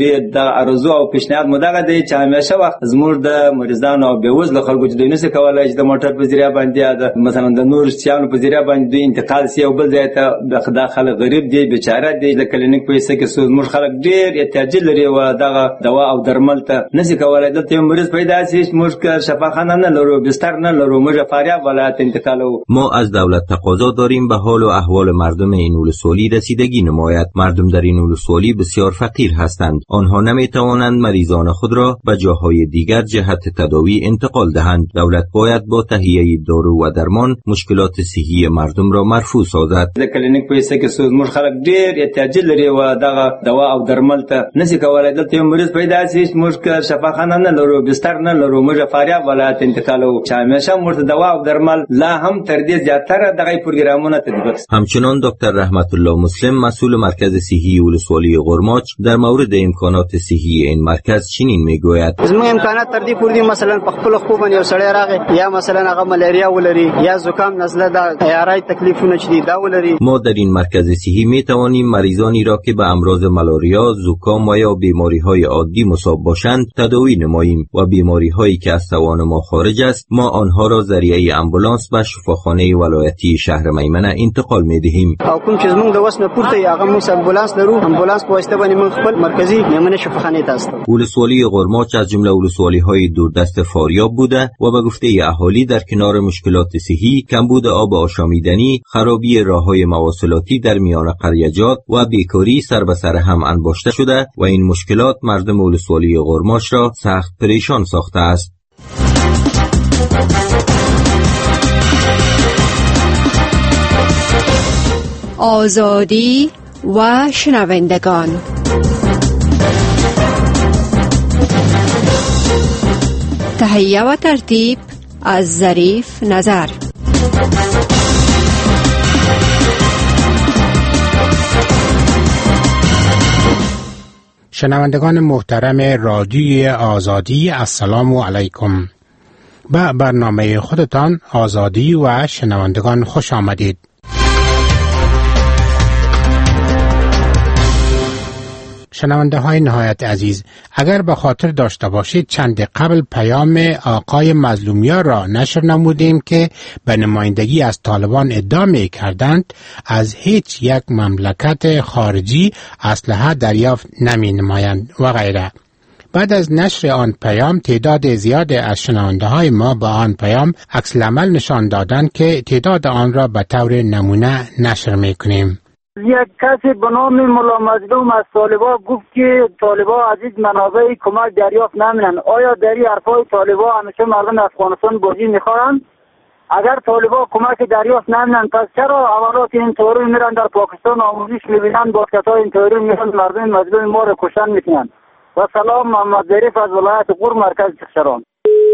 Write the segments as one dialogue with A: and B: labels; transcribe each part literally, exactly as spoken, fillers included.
A: ډېر د ارزو او پیشنهاد مدغه دی چې همیشه وخت زموږ د مریضانو او بېوزلو خلکو چې دوی نشي کولای چې د موټر په ذریعه باندې د مثلا د نور شیانو په ذریعه باندې دوی انتقال شي او بل ځای ته د خلک غریب دي بیچاره دي د کلینیک پیسې کې سود موږ خلک ډېر احتیاج لري و دغه دوا او درمل ته نشي کولای دلته مریض پیدا شي موږ که شفاخانه نه لرو بستر نه لرو موږ فاریاب ولایت انتقالو.
B: ما از دولت تقاضا داریم به حال و احوال مردم این ولسوالی رسیدگی نماید. مردم در این ولسوالی بسیار فقیر هستند. آنها نمیتوانند مریضان خود را به جاهای دیگر جهت تداوی انتقال دهند. دولت باید با تهیه دارو و درمان مشکلات صحی مردم را مرفوع سازد.
A: د کلینیک پیسې کې سود موږ خلک ډېر احتیاج لري و دغه دوا او درمل ته نشي کولای دلته مریض پیدا شي موږ که شفاخانه نه لرو بستر نه لرو موږ فاریاب ولایت انتقالو چې همیشه موږ دوا او درمل لا هم تر دې زیاتره دغه پروګرامونه تطبیق.
B: همچنان دکتر رحمت الله مسلم مسئول مرکز صحی ولسوالی غرماچ در مورد امکانات صحی این مرکز چنین میگوید:
C: زموږ امکانات تر دې پورې مثلا په خپل خو باندې یو سړی راغی یا مثلا هغه ملاریا ولري یا زکام نزله د عیارای تکلیفونه چي دا ولري.
B: ما در این مرکز صحی می توانیم مریضانی را که به امراض ملاریا، زکام و یا بیماری های عادی مصاب باشند تداوی نماییم و بیماری هایی که از توان ما خارج است ما آنها را ذریعه امبولانس به شفاخانه ولایتی شهر میمنه انتقال می دهیم.
C: او کوم چې زموږ د وسنه پورته هغه موږ امبولانس لرو امبولانس په واسطه باندې موږ خپل مرکزی میمنه شفاخانه ته استو.
B: ولسوالی غرماچ از جمله ولسوالی های دوردست فاریاب بوده و به گفته اهالی در کنار مشکلات صحی، کمبود آب آشامیدنی، خرابی راههای مواصلاتی در میان قریه‌جات و بیکاری سر به سر هم انباشته شده و این مشکلات مردم ولسوالی غرماچ را سخت پریشان ساخته است.
D: آزادی و شنوندگان، تهیه و ترتیب از ظریف نظر.
E: شنوندگان محترم رادیوی آزادی، السلام علیکم. به برنامه خودتان آزادی و شنوندگان خوش آمدید. شنونده های نهایت عزیز، اگر به خاطر داشته باشید چند قبل پیام آقای مظلومیار را نشر نمودیم که به نمایندگی از طالبان ادعا می کردند از هیچ یک مملکت خارجی اسلحه دریافت نمی نمایند و غیره. بعد از نشر آن پیام تعداد زیاد از شنونده های ما با آن پیام عکس العمل نشان دادند که تعداد آن را به طور نمونه نشر می کنیم.
F: یک کسی به نام ملا مظلوم از طالبا گفت که طالبا از این منابع کمک دریافت نمی‌کنند. آیا در این حرفای طالبا همیشه مردم افغانستان بازی می‌خورند؟ اگر طالبا کمک دریافت نمی‌کنند پس چرا حملات این طوری میرن در پاکستان آموزش می‌بینند باسکت‌های این طوری میرن مردم مظلوم ما رو کشتن می‌کنند؟ و سلام، محمد ظریف از ولایت غور مرکز چخشران.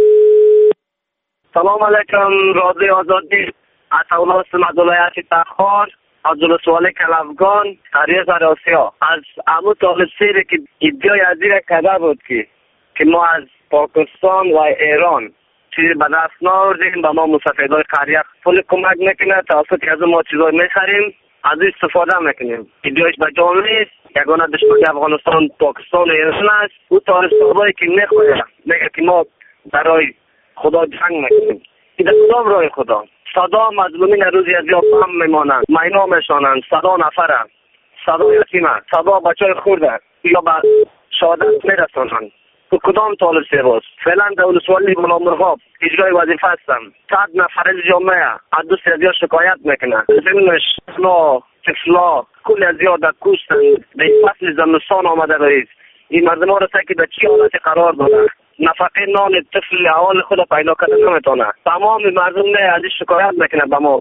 G: سلام علیکم رادیو آزادی. اطلاع از ولایت تخار از ولسوالی کلافگان تاریخ آسیا از عمو طالب سیری که ادعای از این کده بود که که ما از پاکستان و ایران چیزی به دست ناوردیم به ما مسافرهای قریه پول کمک میکنه توسط از ما چیزای میخریم از این استفاده میکنیم. ادعایش به جان نیست. یگانه دشمن افغانستان پاکستان و ایران است. او طالب صحبایی که میخواه میگه که ما برای خدا جنگ میکنیم. این کدام راه خدا؟ صدا مظلومین روزی از یا هم میمانند، مینا میشانند، صدا نفره، صدا یتیمه، صدا بچه های خورده یا به شهادت میرسانند. تو کدام طالب سیواست؟ فعلا در ولسوالی ملا مرغاب اجرای وظیفه هستم. صد نفر از جامعه از دوست از یا شکایت میکنه. زمینش فلا، تفلا، کل از یا در کوستند. به فصل زمستان آمده رئیس. این مردم ها را که در چی حالت قرار داده؟ نفقه نان طفل اول خود پیدا کرده نمیتونه. تمام مردم نه از این شکایت میکنه به ما.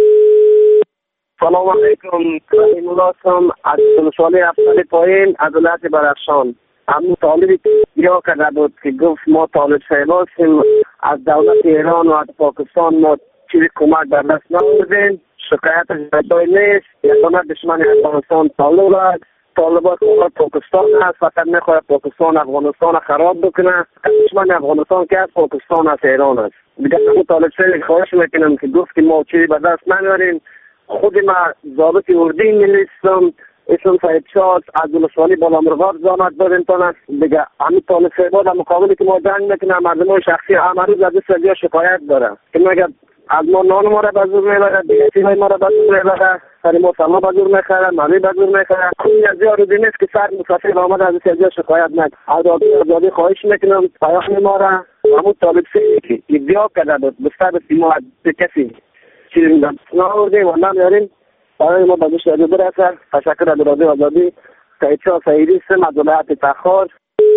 G: سلام علیکم. مولاسم از ولسوالی افغانی پایین از ولایت بدخشان. همون طالبی یا کرده بود که گفت ما طالب سیلاسیم از دولت ایران و از پاکستان ما چیزی کمک در دست نمیدیم. شکایتش جای نیست. یکانه دشمن افغانستان طالب است. طالبات خواهد پاکستان هست، فقط میخواهد پاکستان افغانستان خراب بکنه. دشمن افغانستان که از پاکستان از ایران است. دیگه همون طالب سیل خواهش میکنم که گفت که ما چیزی به دست نمیاریم. خود ما ضابط اردی میلیستم اسم سعید شاه از ولسوالی بالامرغاب زحمت بدن دیگه. همین طالب سیباد مقابلی که ما جنگ میکنه مردم شخصی همه از سریا شکایت داره که میگه از ما نان ما را بزرگ میبره، دیگه چیزهای ما را بزرگ میبره، سری ما سما بزرگ میخوره، مالی بزرگ میخوره. خیلی از جا روزی نیست که سر مسافر آمد از سریا شکایت نکنه. آزادی آزادی خواهش میکنم پیام ما را همون طالب سیباد که ادعا کرده بود بسته ما به کسی چیزی میدن ناوردیم و نمیاریم برای ما بازش راجع برسن. تشکر از رادیو آزادی. سعید شاه سعیدی سم از ولایت تخار.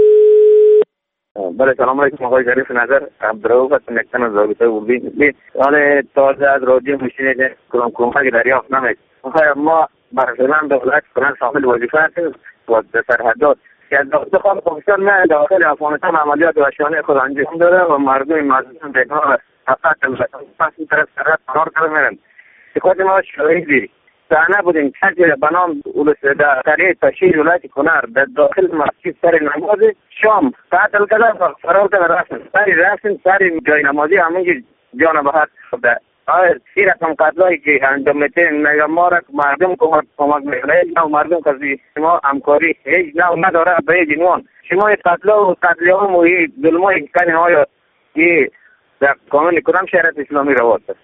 G: بله سلام علیکم آقای ظریف نظر. عبدالرؤوف هستم یکتن از رابطه اردوی. حال تازه از رادیو میشینید کدام کمک دریافت نمید. ما برسلمان دولت کنن شامل وظیفه هستیم و سرحدات که از داخل خواهم پاکستان نه داخل افغانستان عملیات وحشیانه خود انجام داره و مردم مظلوم دیگران فقط پس این طرف سرحد فرار کرده میرن. خود ما شاهدی صحنه بودیم که به نام در قریه تشییع ولایت کنر در داخل مسجد سر نماز شام قتل کرده و فرار کرده رفتن سری رفتن سری جای نمازی همونجا جان به حق شده. آیا این رقم قتلایی که انجام میتین میگه ما را مردم کمک کمک میکنه هیچ نوع مردم کسی شما همکاری هیچ نوع نداره به هیچ عنوان. شما قتل و قتلیام و ظلمایی که کنین آیا این در قانون کدام شریعت اسلامی رواست است؟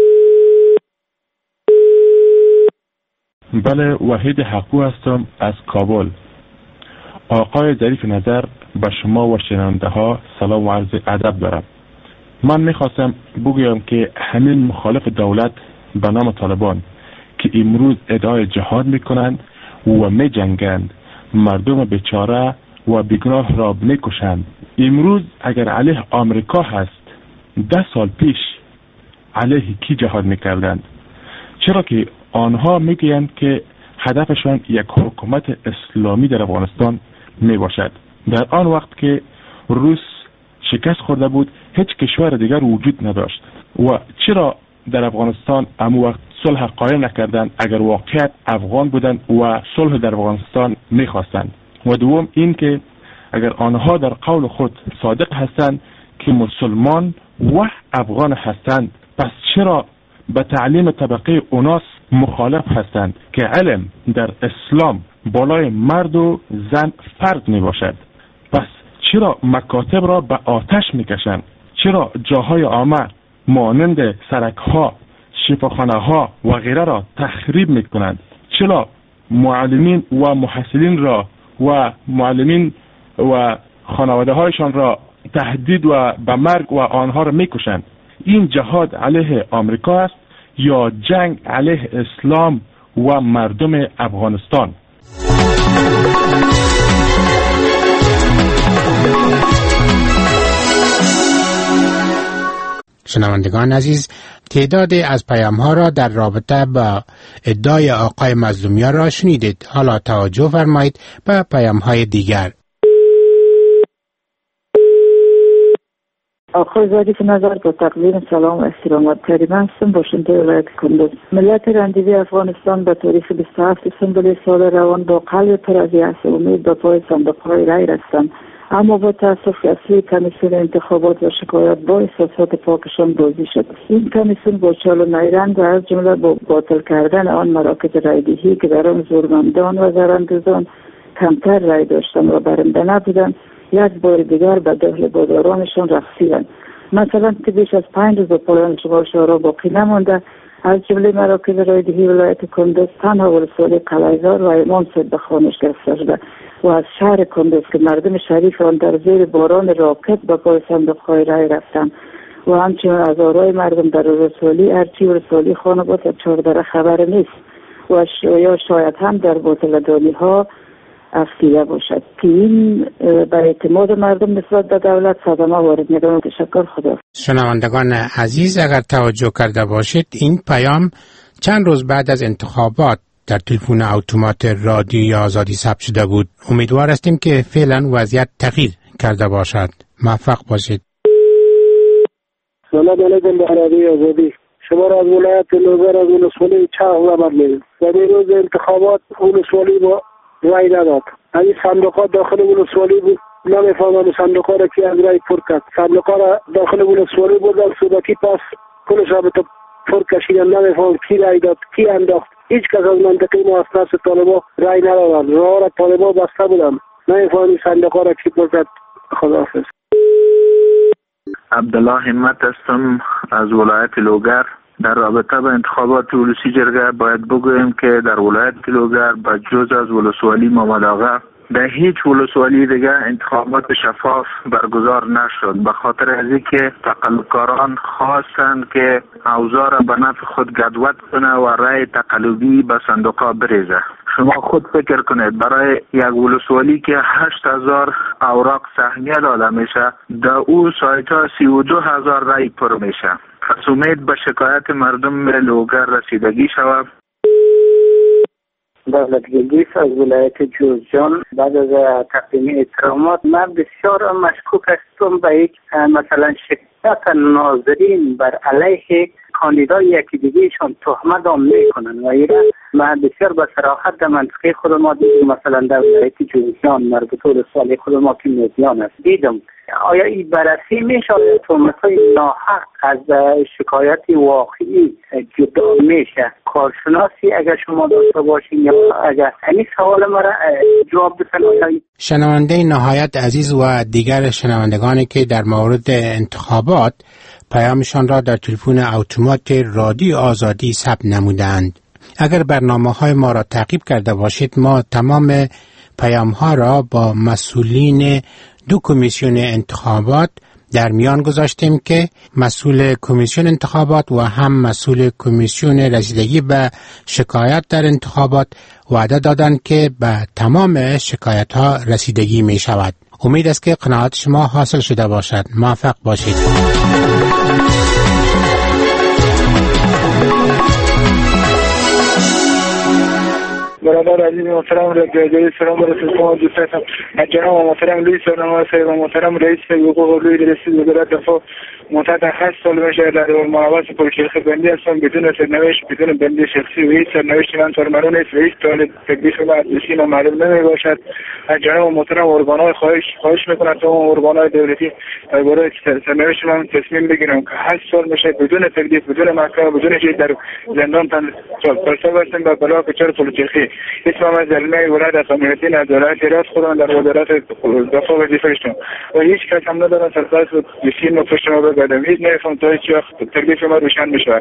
H: بله وحید حقو هستم از کابل. آقای ظریف نظر به شما و شنونده ها سلام و عرض ادب دارم. من میخواستم بگویم که همین مخالف دولت به نام طالبان که امروز ادعای جهاد میکنند و میجنگند مردم بیچاره و بیگناه را میکشند. امروز اگر علیه آمریکا هست ده سال پیش علیه کی جهاد میکردند؟ چرا که آنها میگویند که هدفشان یک حکومت اسلامی در افغانستان میباشد. در آن وقت که روس شکست خورده بود هیچ کشور دیگر وجود نداشت و چرا در افغانستان امو وقت صلح قائم نکردند اگر واقعیت افغان بودند و صلح در افغانستان میخواستند؟ و دوم این که اگر آنها در قول خود صادق هستند که مسلمان و افغان هستند پس چرا به تعلیم طبقه اوناس مخالف هستند که علم در اسلام بالای مرد و زن فرد می باشد؟ پس چرا مکاتب را به آتش می کشند؟ چرا جاهای عامه مانند سرک ها، شفاخانه ها و غیره را تخریب می کنند؟ چرا معلمین و محصلین را و معلمین و خانواده هایشان را تهدید و به مرگ و آنها را می کشند؟ این جهاد علیه آمریکا است یا جنگ علیه اسلام و مردم افغانستان؟
E: شنوندگان عزیز، تعدادی از پیام‌ها را در رابطه با ادعای آقای مظلومیان را شنیدید. حالا توجه فرمایید به پیام‌های دیگر.
I: آقای ظریف نظر با تقدیم سلام و احترامات کریمه هستم، باشنده ولایت کندوز. ملت رندیوی افغانستان به تاریخ بیست و هفت سپتامبر سال روان با قلب پر از یأس و امید به پای صندوق‌های رای رفتند، اما با تأسف اصلی کمیسیون انتخابات و شکایات با احساسات پاکشان بازی شد. این کمیسیون با چال و نیرنگ و از جمله با باطل کردن آن مراکز رایدهی که در آن زورمندان و زراندازان کمتر رای داشتند و برنده نبودند یک بار دیگر به داخل بازارانشان رقصیدند. مثلا که بیش از پنج روز پایان شمار شورا باقی نمانده، از جمله مراکز رایدهی ولایت کندوز تنها ولسوالی قلعه‌زار و امام صاحب به خانش گرفته شده و از شهر کندوز که مردم شریف آن در زیر باران راکت به پای صندوق‌های رای رفتند و همچنین از آرای مردم در ولسوالی ارچی ولسوالی خاناباد و چهاردره خبر نیست و یا شاید هم در باطل‌دانی ها افسیده باشد که این به اعتماد مردم نسبت به دولت صدمه وارد می‌کند. تشکر. خدا.
E: شنوندگان عزیز، اگر توجه کرده باشید این پیام چند روز بعد از انتخابات در تلفن اتومات رادیوی آزادی ثبت شده بود. امیدوار هستیم که فعلا وضعیت تغییر کرده باشد. موفق باشید.
J: سلام علیکم به رادیوی آزادی. شما را از ولایت نوبر از ولسوالی چه خبر می‌دید؟ در این روز انتخابات ولسوالی با رای نداد. این صندوقات داخل ولسوالی بود، نمیفهمم صندوقا را کی از رای پر کرد. صندوقا را داخل ولسوالی بردن سوداکی پاس کلش را به تو پر کشیدن، نمیفهمم کی رای داد، کی انداخت. هیچ کس از منطقه ما از طرف طالبان رای ندادن. راه را طالبان بسته بودن. نمیفهمی صندوق ها را کی پرسد. خداحافظ.
K: عبدالله همت هستم از ولایت لوگر. در رابطه با انتخابات ولسی جرگه باید بگوییم که در ولایت لوگر با جز از ولسوالی محمد آقا در هیچ ولسوالی دیگه انتخابات شفاف برگزار نشد، به خاطر از اینکه تقلبکاران خواستند که اوضاع را به نفع خود گدوت کنه و رای تقلبی به صندوقها بریزه. شما خود فکر کنید برای یک ولسوالی که هشت هزار اوراق سهمیه داده میشه، در او سایت ها سی و دو هزار رای پر میشه. پس امید به شکایت مردم لوگر رسیدگی شود.
L: دولت گلگیس از ولایت جوزجان. بعد از تقدیم احترامات من بسیار مشکوک هستم به یک مثلا شکایت ناظرین بر علیه کاندیدای یکی دیگهشان تهمت آم میکنن و ایره من بسیار به صراحت در منطقه خود ما دیدم. مثلا در ولایت جوزجان مربوط به سال خود ما که میزیان است دیدم. آیا این بررسی میشه؟ آیا تهمت‌های ناحق از شکایت واقعی جدا میشه؟ کارشناسی اگر شما داشته باشین یا اگر همین سوال مرا جواب بفرمایید.
E: شنونده نهایت عزیز و دیگر شنوندگانی که در مورد انتخابات پیامشان را در تلفن اتومات رادیو آزادی ثبت نمودند. اگر برنامه‌های ما را تعقیب کرده باشید، ما تمام پیام‌ها را با مسئولین دو کمیسیون انتخابات در میان گذاشتیم که مسئول کمیسیون انتخابات و هم مسئول کمیسیون رسیدگی به شکایت در انتخابات وعده دادند که به تمام شکایت ها رسیدگی می شود. امید است که قناعت شما حاصل شده باشد. موفق باشید.
M: برادر عزیز محترم رجایی سلام برسید شما دوست هستم. جناب محترم رئیس برنامه صاحب محترم رئیس حقوق روی رئیس وزارت دفاع مدت هشت سال میشه در مراقبت پلیس بندی هستم بدون سرنوشت بدون بندی شخصی و هیچ سرنوشتی من سرمرون نیست و هیچ طالب تکلیف ما ادرسی معلوم نمی باشد. از جناب محترم ارگان‌های خواهش خواهش میکنم تا ارگان‌های دولتی درباره سرنوشت من تصمیم بگیرم که هشت سال میشه بدون تکلیف بدون محکمه بدون چیز در زندان تن پرسه هستم به بلا کچر پلیسی. اسم من زلمه ولایت قمیتی از ولایت هرات خودم در وزارت دفاع وظیفه داشتم و هیچ کس هم ندارم سرپرست بسیار پشت ما بگردم. هیچ نفهم تا هیچ وقت تکلیف ما روشن بشه.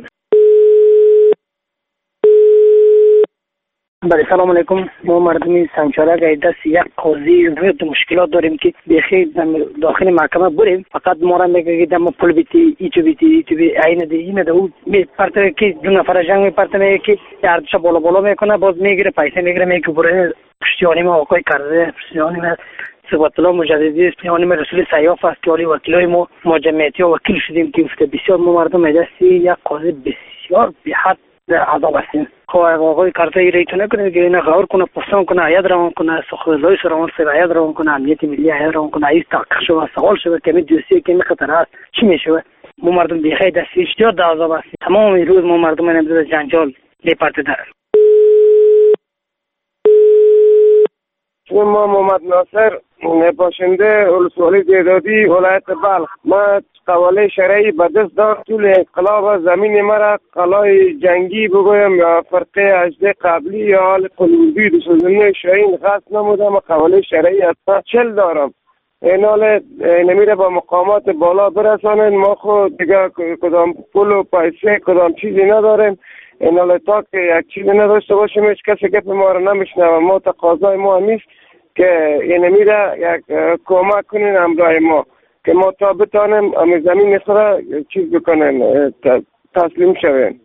L: بله سلام علیکم. ما مردمی سنگچارک دست یک قاضی رد مشکلات داریم که بخی داخل محکمه بریم فقط ما را میگه که دم پول بیتی ایچو بیتی ایچو بی عین دی اینه دو می پرته که دو نفر جنگ می پرته میگه که هردش بالا بالا میکنه باز میگیره پیسه میگیره میگه بره پشتیانی ما آقای کرده پشتیانی ما ثبات الله مجددی پشتیانی ما رسول سیاف است که ولی وکیلای ما ما جمعیتی و وکیل شدیم که افته بسیار ما مردم دستی یک قاضی بسیار بی حد عذاب هستیم. خب آقای کارت ایرایتونه کنه که اینا غور کنه پرسان کنه عیاد روان کنه سخنرانی روان سر عیاد روان کنه امنیت ملی عیاد روان کنه ایست تحقیق شو سوال شو که می دوسیه که می خطر است چی میشه؟ ما مردم بخیر دستی اشتیاق در عذاب هستیم. تمام روز ما مردم نمیدونم جنجال لیپارت دارن.
N: ما محمد ناصر باشنده ولسوالی دیدادی ولایت بلخ. ما قواله شرعی به دست دار طول انقلاب زمین مرا قلای جنگی بگویم یا فرقه اجده قبلی یا حال قلوبی دو شاین غصب نمودم و قواله شرعی اصلا چل دارم. این حال نمیره با مقامات بالا برسانن. ما خود دیگه کدام پول و پیسه کدام چیزی نداریم. این حال تا که یک چیزی نداشته باشیم هیچ کسی گپ ما رو نمیشنه و ما تقاضای ما همیست که این نمیره یک کمک کنین همراه ما که ما تا بتانیم امی زمین خورا چیز بکنن تسلیم شوین.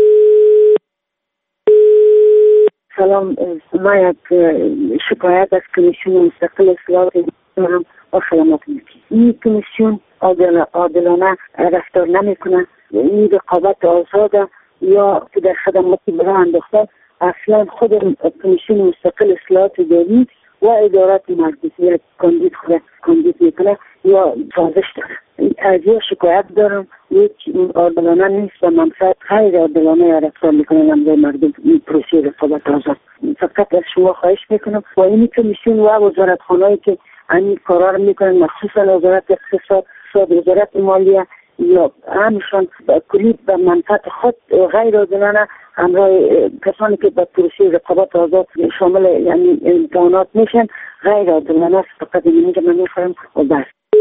I: سلام، ما یک شکایت از کمیسیون مستقل اصلاح دارم و سلامت ملکی. این کمیسیون عادلانه رفتار نمیکنه. این رقابت آزاده یا که در خدماتی برای انداخته. اصلا خود کمیسیون مستقل اصلاحات دارید و ادارات مرکزی کاندید خود کاندید میکنه یا سازش داره. از این شکایت دارم یک عادلانه نیست و منفعت غیر عادلانه رفتار میکنن امروز مردم این پروسه رقابت آزاد. فقط از شما خواهش میکنم و این کمیسیون و وزارتخانه‌ای که این کارا رو میکنن مخصوصا وزارت اقتصاد، وزارت مالیه یا همشان کلی به منفعت خود غیر عادلانه همراه کسانی که به پروسه رقابت آزاد شامل یعنی امتحانات میشن غیر عادلانه است. فقط اینی که من میخوایم و بس.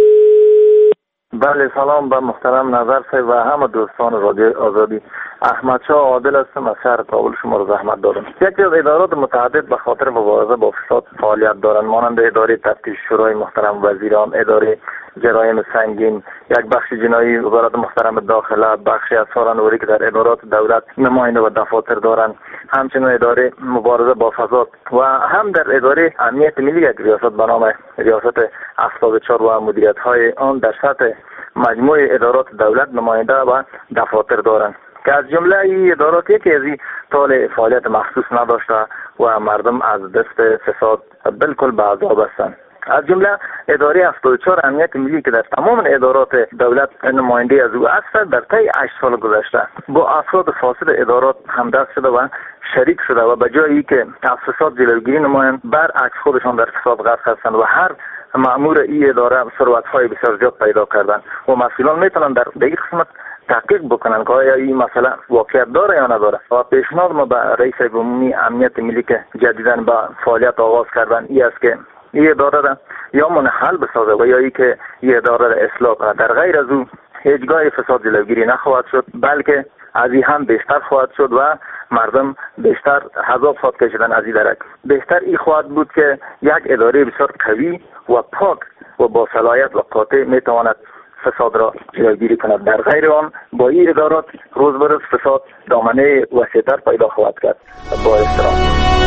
O: بله سلام به محترم نظر صاحب و همه دوستان رادیو آزادی. احمد شاه عادل هستم از شهر کابل. شما رو زحمت دادم. یکی از ادارات متعدد به خاطر مبارزه با فساد فعالیت دارند، مانند اداره تفتیش شورای محترم وزیران، اداره جرایم سنگین، یک بخش جنایی وزارت محترم داخله، بخشی از سالانوری که در ادارات دولت نماینده و دفاتر دارند، همچنین اداره مبارزه با فساد و هم در اداره امنیت ملی یک ریاست به نام ریاست هفتاد و چهار و مدیریت های آن در سطح مجموع ادارات دولت نماینده و دفاتر دارند که از جمله این ادارات یکی از این طول فعالیت مخصوص نداشته و مردم از دست فساد بالکل به عذاب هستند. از جمله اداره هفتاد و چهار امنیت ملی که در تمام ادارات دولت نماینده از او است، در طی هشت سال گذشته با افراد فاسد ادارات همدست شده و شریک شده و به جایی که از فساد جلوگیری نمایند برعکس خودشان در فساد غرق هستند و هر مأمور این اداره ثروت‌های بسیار زیاد پیدا کردند و مسئولان میتونن در این قسمت تحقیق بکنن که آیا این مسئله واقعیت داره یا نداره. و پیشنهاد ما به رئیس عمومی امنیت ملی که جدیداً به فعالیت آغاز کردن این است که این اداره را یا منحل بسازه و یا ای که این اداره را اصلاح کنه. در غیر از او هیچگاه فساد جلوگیری نخواهد شد، بلکه از این هم بیشتر خواهد شد و مردم بیشتر عذاب خواهد کشیدن. از این درک بهتر این خواهد بود که یک اداره بسیار قوی و پاک و با صلاحیت و قاطع میتواند فساد را جلوگیری کند. در غیر آن با این ادارات روز به روز فساد دامنه وسیع‌تر پیدا خواهد کرد. با احترام.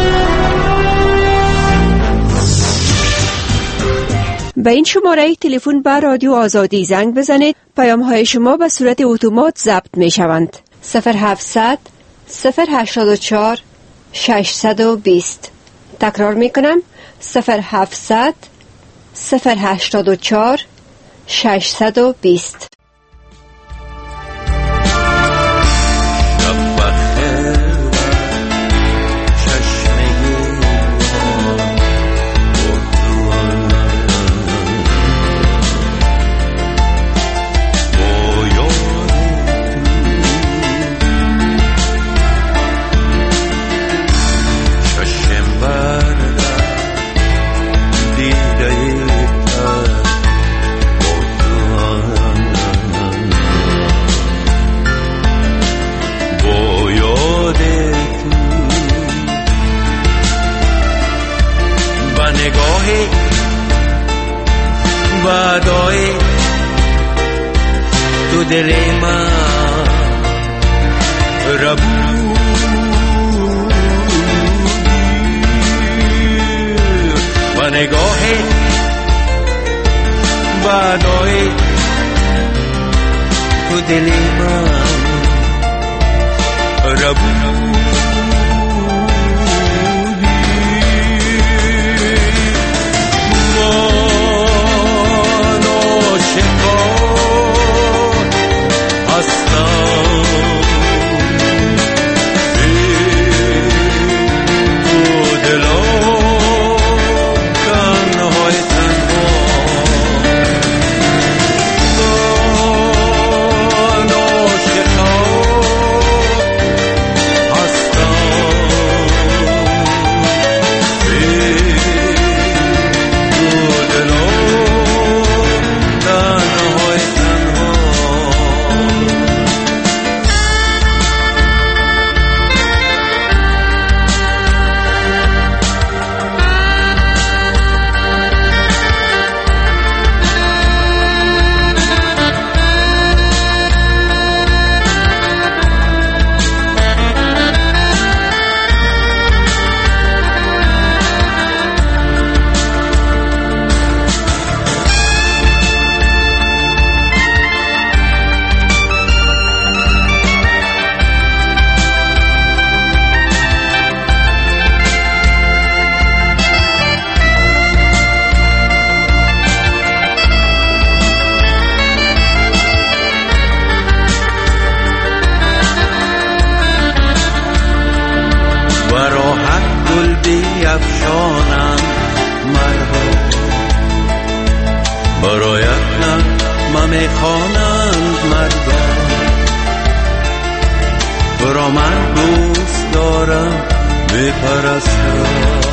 D: به این شماره تلفن به رادیو آزادی زنگ بزنید. پیام های شما به صورت اتومات ضبط می شوند. صفر هفتصد صفر هشتاد و چهار ششصد و بیست. تکرار می کنم صفر هفتصد صفر هشتاد و چهار ششصد و بیست.
P: بدای تو دل من ربودی و نگاه بدای تو دل من ربودی. افشانم مرا برایت نه من میخوانم میگویند مردان تو را من دوست دارم میپرستم